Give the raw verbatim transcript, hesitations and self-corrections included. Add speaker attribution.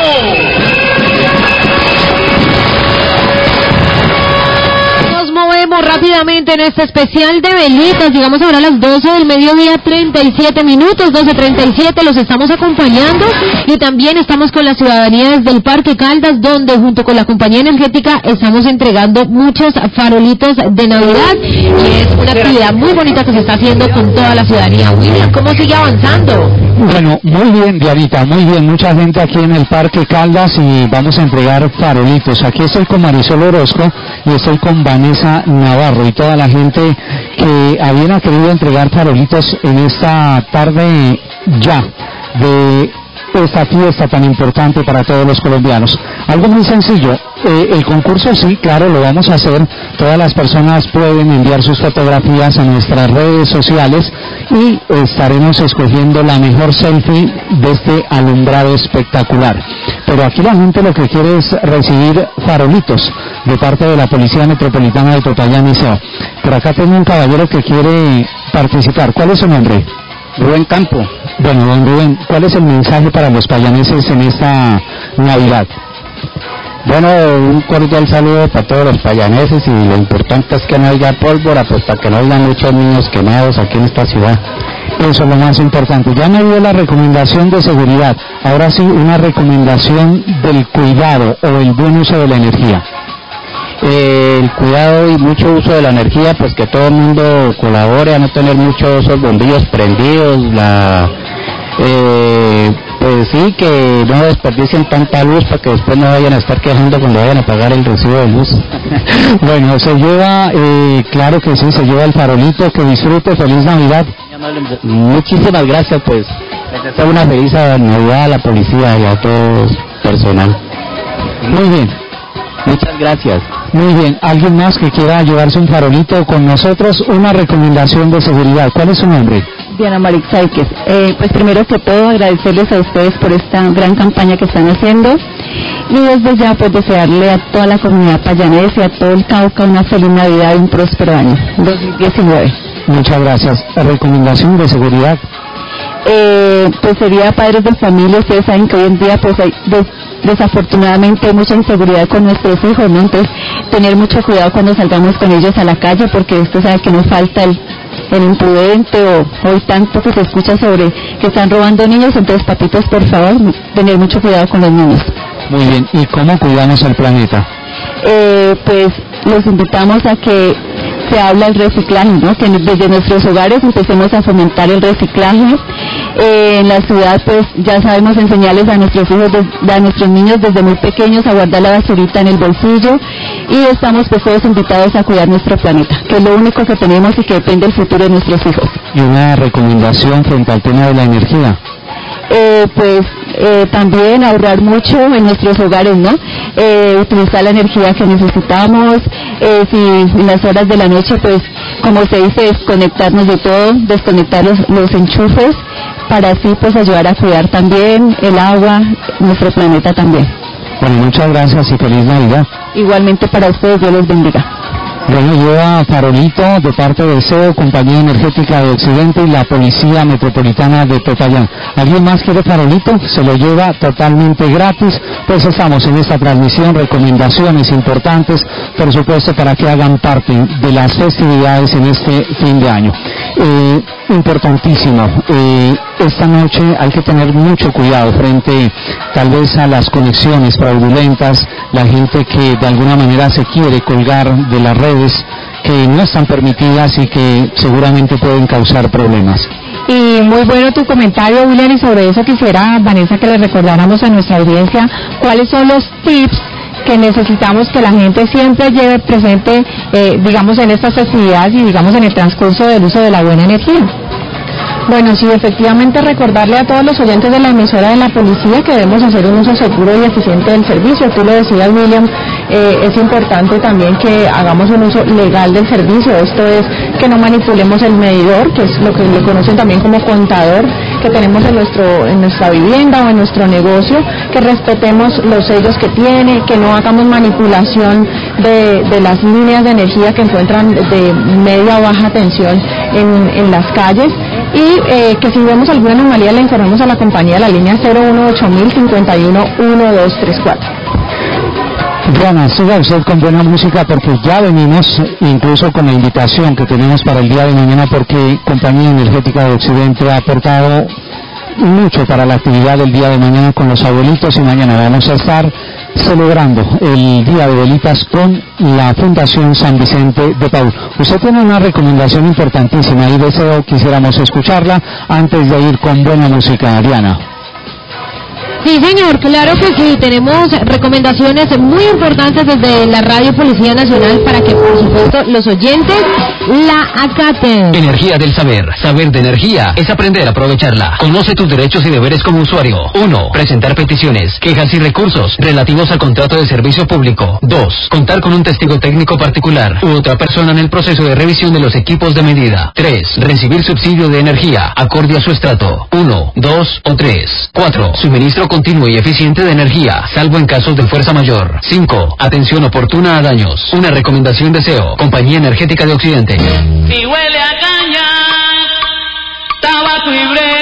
Speaker 1: Rápidamente en este especial de velitas, llegamos ahora a las doce del mediodía, treinta y siete minutos, doce treinta y siete, los estamos acompañando y también estamos con la ciudadanía desde el Parque Caldas, donde junto con la compañía energética estamos entregando muchos farolitos de Navidad y es una actividad muy bonita que se está haciendo con toda la ciudadanía. William, ¿cómo sigue avanzando?
Speaker 2: Bueno, muy bien, Dianita, muy bien, mucha gente aquí en el Parque Caldas y vamos a entregar farolitos. Aquí estoy con Marisol Orozco y estoy con Vanessa Navarro y toda la gente que habían querido entregar farolitos en esta tarde ya de esta fiesta tan importante para todos los colombianos. Algo muy sencillo, eh, el concurso sí, claro, lo vamos a hacer. Todas las personas pueden enviar sus fotografías a nuestras redes sociales y estaremos escogiendo la mejor selfie de este alumbrado espectacular. Pero aquí la gente lo que quiere es recibir farolitos de parte de la Policía Metropolitana de Popayán y Seo. Por acá tengo un caballero que quiere participar. ¿Cuál es su nombre?
Speaker 3: Rubén Campo.
Speaker 2: Bueno, don Rubén, ¿cuál es el mensaje para los payaneses en esta Navidad?
Speaker 3: Bueno, un cordial saludo para todos los payaneses y lo importante es que no haya pólvora, pues para que no haya muchos niños quemados aquí en esta ciudad.
Speaker 2: Eso es lo más importante. Ya me dio la recomendación de seguridad, ahora sí una recomendación del cuidado o el buen uso de la energía.
Speaker 3: Eh, el cuidado y mucho uso de la energía, pues que todo el mundo colabore a no tener muchos esos bombillos prendidos, la... Eh, pues sí, que no desperdicien tanta luz para que después no vayan a estar quejando cuando vayan a pagar el recibo de luz.
Speaker 2: Bueno, se lleva, eh, claro que sí, se lleva el farolito, que disfrute, feliz Navidad.
Speaker 3: Muchísimas gracias, pues, les deseo una feliz Navidad a la policía y a todo personal.
Speaker 2: Muy bien.
Speaker 3: Muchas gracias.
Speaker 2: Muy bien, ¿alguien más que quiera llevarse un farolito con nosotros? Una recomendación de seguridad, ¿cuál es su nombre?
Speaker 4: Diana Marix Sáiquez. Eh, pues primero que todo agradecerles a ustedes por esta gran campaña que están haciendo y desde ya pues desearle a toda la comunidad payanesa y a todo el Cauca una feliz Navidad y un próspero año dos mil diecinueve.
Speaker 2: Muchas gracias. ¿Recomendación de seguridad?
Speaker 4: Eh, pues sería padres de familia. Ustedes saben que hoy en día pues hay des desafortunadamente hay mucha inseguridad con nuestros hijos, ¿no? Entonces tener mucho cuidado cuando salgamos con ellos a la calle, porque usted sabe que nos falta el el imprudente o hoy tanto que se escucha sobre que están robando niños. Entonces, papitos, por favor, tener mucho cuidado con los niños.
Speaker 2: Muy bien, ¿y cómo cuidamos el planeta?
Speaker 4: Eh, pues los invitamos a que se habla el reciclaje, ¿no? Que desde nuestros hogares empecemos a fomentar el reciclaje. Eh, en la ciudad, pues ya sabemos enseñarles a nuestros hijos, de, a nuestros niños desde muy pequeños a guardar la basurita en el bolsillo, y estamos pues todos invitados a cuidar nuestro planeta, que es lo único que tenemos y que depende del futuro de nuestros hijos.
Speaker 2: ¿Y una recomendación frente al tema de la energía?
Speaker 4: Eh, pues eh, también ahorrar mucho en nuestros hogares, ¿no? Eh, utilizar la energía que necesitamos, eh, si en las horas de la noche, pues, como se dice, desconectarnos de todo, desconectar los, los enchufes, para así pues ayudar a cuidar también el agua, nuestro planeta también.
Speaker 2: Bueno, muchas gracias y feliz Navidad.
Speaker 4: Igualmente para ustedes, Dios los bendiga.
Speaker 2: Bueno, lleva farolito de parte de S E O, Compañía Energética de Occidente y la Policía Metropolitana de Popayán. ¿Alguien más quiere farolito? Se lo lleva totalmente gratis. Pues estamos en esta transmisión, recomendaciones importantes, por supuesto, para que hagan parte de las festividades en este fin de año. Eh, importantísimo, eh, esta noche hay que tener mucho cuidado frente tal vez a las conexiones fraudulentas, la gente que de alguna manera se quiere colgar de las redes que no están permitidas y que seguramente pueden causar problemas.
Speaker 5: Y muy bueno tu comentario, William, y sobre eso quisiera, Vanessa, que le recordáramos a nuestra audiencia cuáles son los tips que necesitamos que la gente siempre lleve presente, eh, digamos, en estas festividades y digamos en el transcurso del uso de la buena energía.
Speaker 6: Bueno, sí, efectivamente recordarle a todos los oyentes de la emisora de la policía que debemos hacer un uso seguro y eficiente del servicio. Tú lo decías, William, eh, es importante también que hagamos un uso legal del servicio. Esto es que no manipulemos el medidor, que es lo que le conocen también como contador, que tenemos en nuestro en nuestra vivienda o en nuestro negocio, que respetemos los sellos que tiene, que no hagamos manipulación de, de las líneas de energía que encuentran de media o baja tensión en, en las calles. y eh, que si vemos alguna anomalía le informemos a la compañía, la línea cero uno ocho mil cincuenta y uno uno dos tres cuatro.
Speaker 2: Diana, siga usted con buena música porque ya venimos incluso con la invitación que tenemos para el día de mañana, porque Compañía Energética de Occidente ha aportado mucho para la actividad del día de mañana con los abuelitos, y mañana vamos a estar celebrando el Día de Velitas con la Fundación San Vicente de Paúl. Usted tiene una recomendación importantísima y deseo quisiéramos escucharla antes de ir con buena música, Diana.
Speaker 1: Sí, señor, claro que sí. Tenemos recomendaciones muy importantes desde la Radio Policía Nacional para que, por supuesto, los oyentes la acaten.
Speaker 7: Energía del saber. Saber de energía es aprender a aprovecharla. Conoce tus derechos y deberes como usuario. uno. Presentar peticiones, quejas y recursos relativos al contrato de servicio público. dos. Contar con un testigo técnico particular u otra persona en el proceso de revisión de los equipos de medida. tres. Recibir subsidio de energía acorde a su estrato. uno, dos o tres. cuatro. Suministro continuo y eficiente de energía, salvo en casos de fuerza mayor. cinco. Atención oportuna a daños. Una recomendación de C E O, Compañía Energética de Occidente.
Speaker 8: Y huele a caña, tabaco y bre.